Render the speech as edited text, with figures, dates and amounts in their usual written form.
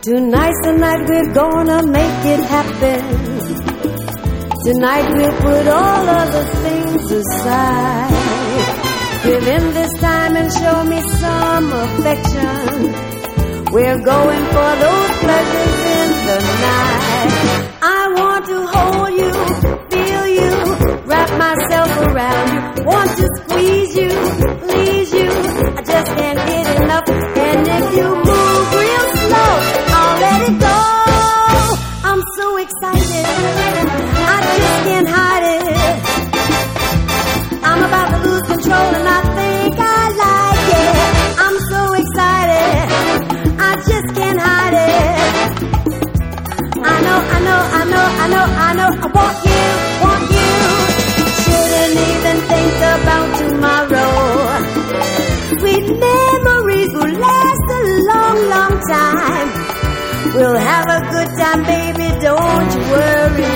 Tonight's the night we're gonna make it happen. Tonight we'll put all other things aside. Give in this time and show me some affection. We're going for those pleasures in the night. I want to hold you, feel you, wrap myself around you. Want to squeeze you, please you. I just can't get enough. And if you move real slow, I'll let it go. I'm so excited, I just can't hide it. I'm about to lose control and I think I like it. I'm so excited, I just can't hide it. I know, I want you. Shouldn't even think about tomorrow. Sweet memories will last a long, long time. We'll have a good time, baby, don't you worry.